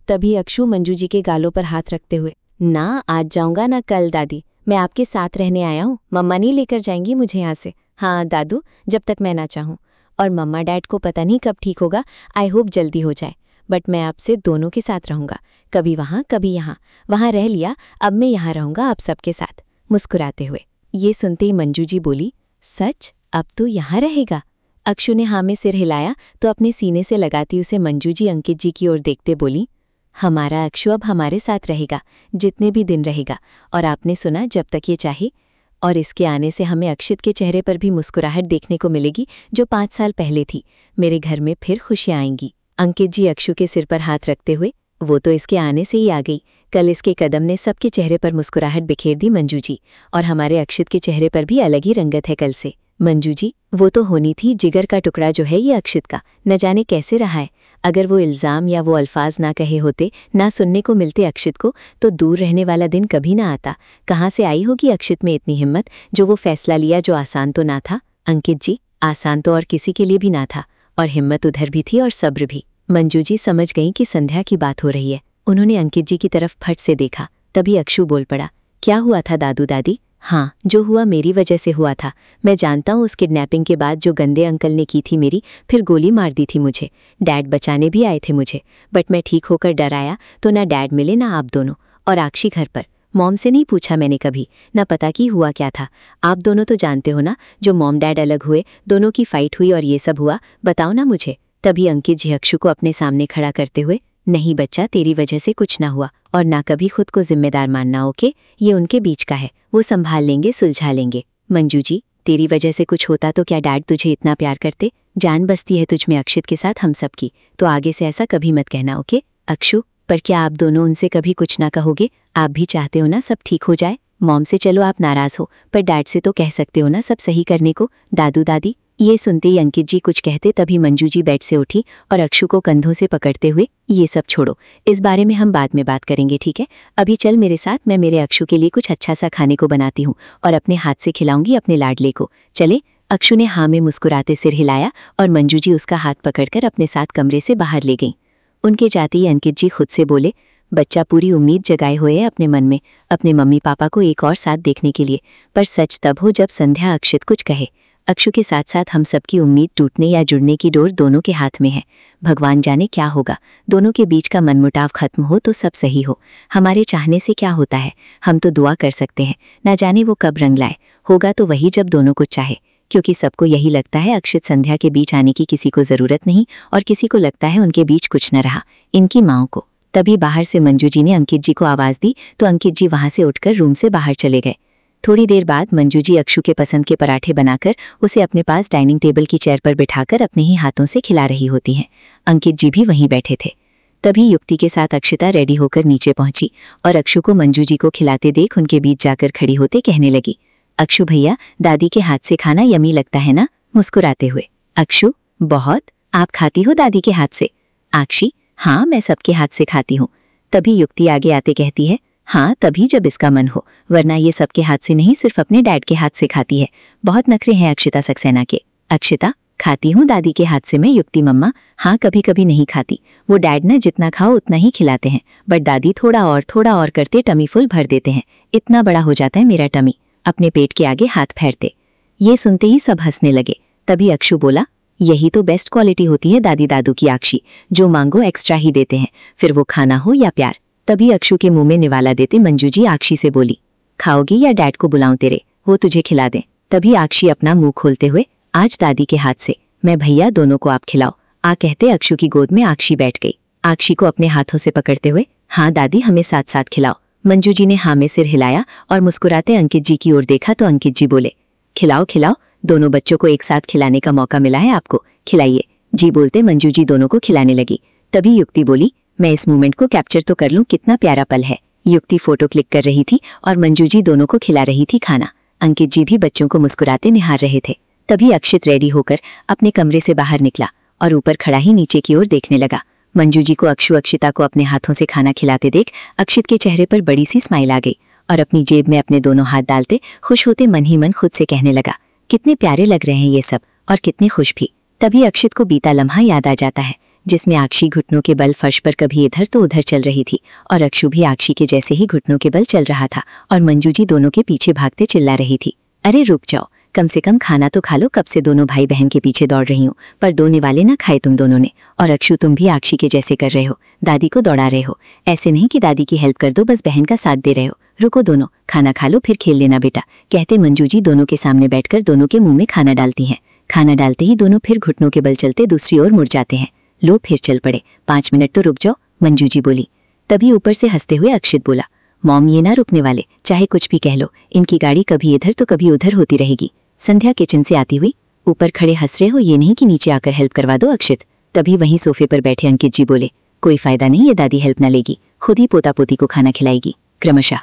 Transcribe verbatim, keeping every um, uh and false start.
तभी अक्षु मंजू जी के गालों पर हाथ रखते हुए, ना आज जाऊंगा ना कल दादी, मैं आपके साथ रहने आया हूँ, मम्मा नहीं लेकर जाएंगी मुझे यहाँ से। हाँ दादू, जब तक मैं ना चाहूँ। और मम्मा डैड को पता नहीं कब ठीक होगा, आई होप जल्दी हो जाए, बट मैं आपसे दोनों के साथ रहूँगा, कभी वहाँ कभी यहाँ। वहाँ रह लिया, अब मैं यहाँ रहूँगा आप सबके साथ, मुस्कुराते हुए। ये सुनते ही मंजू जी बोली, सच, अब तू यहाँ रहेगा? अक्षु ने हाँ में सिर हिलाया तो अपने सीने से लगाती उसे मंजू जी अंकित जी की ओर देखते बोली, हमारा अक्षु अब हमारे साथ रहेगा, जितने भी दिन रहेगा, और आपने सुना जब तक ये चाहे। और इसके आने से हमें अक्षित के चेहरे पर भी मुस्कुराहट देखने को मिलेगी जो पाँच साल पहले थी। मेरे घर में फिर खुशियाँ आएंगी। अंकित जी अक्षु के सिर पर हाथ रखते हुए, वो तो इसके आने से ही आ गई, कल इसके कदम ने सबके चेहरे पर मुस्कुराहट बिखेर दी मंजू जी, और हमारे अक्षित के चेहरे पर भी अलग ही रंगत है कल से। मंजू जी, वो तो होनी थी जिगर का टुकड़ा जो है ये अक्षित का, न जाने कैसे रहा है। अगर वो इल्ज़ाम या वो अल्फाज ना कहे होते, ना सुनने को मिलते अक्षित को, तो दूर रहने वाला दिन कभी ना आता। कहाँ से आई होगी अक्षित में इतनी हिम्मत, जो वो फैसला लिया जो आसान तो ना था। अंकित जी, आसान तो और किसी के लिए भी ना था, और हिम्मत उधर भी थी और सब्र भी। मंजू जी समझ गईं कि संध्या की बात हो रही है। उन्होंने अंकित जी की तरफ फट से देखा, तभी अक्षु बोल पड़ा, क्या हुआ था दादू दादी? हाँ, जो हुआ मेरी वजह से हुआ था। मैं जानता हूँ उस किडनैपिंग के बाद जो गंदे अंकल ने की थी मेरी, फिर गोली मार दी थी मुझे। डैड बचाने भी आए थे मुझे, बट मैं ठीक होकर डर आया तो ना डैड मिले ना आप दोनों, और आक्षी घर पर। मॉम से नहीं पूछा मैंने कभी, ना पता कि हुआ क्या था। आप दोनों तो जानते हो ना, जो मॉम डैड अलग हुए, दोनों की फाइट हुई और ये सब हुआ, बताओ ना मुझे। तभी अंकित जी अक्षु को अपने सामने खड़ा करते हुए, नहीं बच्चा, तेरी वजह से कुछ ना हुआ, और ना कभी खुद को जिम्मेदार मानना, ओके? ये उनके बीच का है, वो संभाल लेंगे, सुलझा लेंगे। मंजू जी, तेरी वजह से कुछ होता तो क्या डैड तुझे इतना प्यार करते? जान बसती है तुझ में अक्षित के साथ हम सब की, तो आगे से ऐसा कभी मत कहना, ओके? अक्षु, पर क्या आप दोनों उनसे कभी कुछ ना कहोगे? आप भी चाहते हो ना सब ठीक हो जाए? मॉम से चलो आप नाराज हो, पर डैड से तो कह सकते हो ना सब सही करने को। दादू दादी, ये सुनते ही अंकित जी कुछ कहते तभी मंजू जी बेड से उठी और अक्षु को कंधों से पकड़ते हुए, ये सब छोड़ो, इस बारे में हम बाद में बात करेंगे, ठीक है? अभी चल मेरे साथ, मैं मेरे अक्षु के लिए कुछ अच्छा सा खाने को बनाती हूँ और अपने हाथ से खिलाऊंगी अपने लाडले को। चले? अक्षु ने हाँ में मुस्कुराते सिर हिलाया और मंजू जी उसका हाथ पकड़कर अपने साथ कमरे से बाहर ले गईं। उनके जाते ही अंकित जी खुद से बोले, बच्चा पूरी उम्मीद जगाए हुए है अपने मन में, अपने मम्मी पापा को एक और साथ देखने के लिए, पर सच तब हो जब संध्या अक्षित कुछ कहे। अक्षु के साथ साथ हम सबकी उम्मीद टूटने या जुड़ने की डोर दोनों के हाथ में है। भगवान जाने क्या होगा, दोनों के बीच का मनमुटाव खत्म हो तो सब सही हो। हमारे चाहने से क्या होता है, हम तो दुआ कर सकते हैं, ना जाने वो कब रंग लाए। होगा तो वही जब दोनों कुछ चाहे, क्योंकि सबको यही लगता है अक्षित संध्या के बीच आने की किसी को ज़रूरत नहीं, और किसी को लगता है उनके बीच कुछ न रहा, इनकी माँओं को। तभी बाहर से मंजू जी ने अंकित जी को आवाज़ दी तो अंकित जी वहाँ से उठकर रूम से बाहर चले गए। थोड़ी देर बाद मंजू जी अक्षु के पसंद के पराठे बनाकर उसे अपने पास डाइनिंग टेबल की चेयर पर बिठाकर अपने ही हाथों से खिला रही होती हैं। अंकित जी भी वहीं बैठे थे। तभी युक्ति के साथ अक्षिता रेडी होकर नीचे पहुंची और अक्षु को मंजू जी को खिलाते देख उनके बीच जाकर खड़ी होते कहने लगी, अक्षु भैया, दादी के हाथ से खाना यमी लगता है ना? मुस्कुराते हुए। अक्षु, बहुत। आप खाती हो दादी के हाथ से? आक्षी, हाँ, मैं सबके हाथ से खाती हूँ। तभी युक्ति आगे आते कहती है, हाँ तभी जब इसका मन हो, वरना ये सबके हाथ से नहीं, सिर्फ अपने डैड के हाथ से खाती है। बहुत नखरे हैं अक्षिता सक्सेना के। अक्षिता, खाती हूँ दादी के हाथ से मैं। युक्ति मम्मा, हाँ कभी कभी नहीं खाती, वो डैड ना जितना खाओ उतना ही खिलाते हैं, बट दादी थोड़ा और थोड़ा और करते टमी फुल भर देते हैं, इतना बड़ा हो जाता है मेरा टमी, अपने पेट के आगे हाथ फेरते। ये सुनते ही सब हंसने लगे। तभी अक्षु बोला, यही तो बेस्ट क्वालिटी होती है दादी दादू की आक्षी, जो मांगो एक्स्ट्रा ही देते हैं, फिर वो खाना हो या प्यार। तभी अक्षु के मुंह में निवाला देते मंजू जी आक्षी से बोली, खाओगी या डैड को बुलाऊं तेरे, वो तुझे खिला दें? तभी आक्षी अपना मुंह खोलते हुए, आज दादी के हाथ से, मैं भैया दोनों को आप खिलाओ, आ कहते अक्षु की गोद में आक्षी बैठ गई। आक्षी को अपने हाथों से पकड़ते हुए, हाँ दादी हमें साथ साथ खिलाओ। मंजू जी ने हाँ में सिर हिलाया और मुस्कुराते अंकित जी की ओर देखा तो अंकित जी बोले, खिलाओ खिलाओ, दोनों बच्चों को एक साथ खिलाने का मौका मिला है आपको, खिलाइए। जी बोलते मंजू जी दोनों को खिलाने लगी। तभी युक्ति बोली, मैं इस मोमेंट को कैप्चर तो कर लूं, कितना प्यारा पल है। युक्ति फोटो क्लिक कर रही थी और मंजू जी दोनों को खिला रही थी खाना। अंकित जी भी बच्चों को मुस्कुराते निहार रहे थे। तभी अक्षित रेडी होकर अपने कमरे से बाहर निकला और ऊपर खड़ा ही नीचे की ओर देखने लगा। मंजू जी को अक्षु अक्षिता को अपने हाथों से खाना खिलाते देख अक्षित के चेहरे पर बड़ी सी स्माइल आ गई और अपनी जेब में अपने दोनों हाथ डालते खुश होते मन ही मन खुद से कहने लगा, कितने प्यारे लग रहे हैं ये सब, और कितने खुश भी। तभी अक्षित को बीता लम्हा याद आ जाता है जिसमें आक्षी घुटनों के बल फर्श पर कभी इधर तो उधर चल रही थी और अक्षु भी आक्षी के जैसे ही घुटनों के बल चल रहा था और मंजू जी दोनों के पीछे भागते चिल्ला रही थी, अरे रुक जाओ, कम से कम खाना तो खा लो, कब से दोनों भाई बहन के पीछे दौड़ रही हूँ पर दो निवाले ना खाए तुम दोनों ने। और अक्षु तुम भी आक्षी के जैसे कर रहे हो, दादी को दौड़ा रहे हो, ऐसे नहीं कि दादी की हेल्प कर दो, बस बहन का साथ दे रहे हो। रुको दोनों, खाना खा लो फिर खेल लेना बेटा, कहते मंजू जी दोनों के सामने बैठकर दोनों के मुंह में खाना डालती हैं। खाना डालते ही दोनों फिर घुटनों के बल चलते दूसरी ओर मुड़ जाते हैं। लो फिर चल पड़े, पाँच मिनट तो रुक जाओ, मंजू जी बोली। तभी ऊपर से हंसते हुए अक्षित बोला, मॉम ये ना रुकने वाले, चाहे कुछ भी कह लो, इनकी गाड़ी कभी इधर तो कभी उधर होती रहेगी। संध्या किचन से आती हुई, ऊपर खड़े हंस रहे हो, ये नहीं कि नीचे आकर हेल्प करवा दो अक्षित। तभी वहीं सोफे पर बैठे अंकित जी बोले, कोई फायदा नहीं, ये दादी हेल्प ना लेगी, खुद ही पोता पोती को खाना खिलाएगी। क्रमशः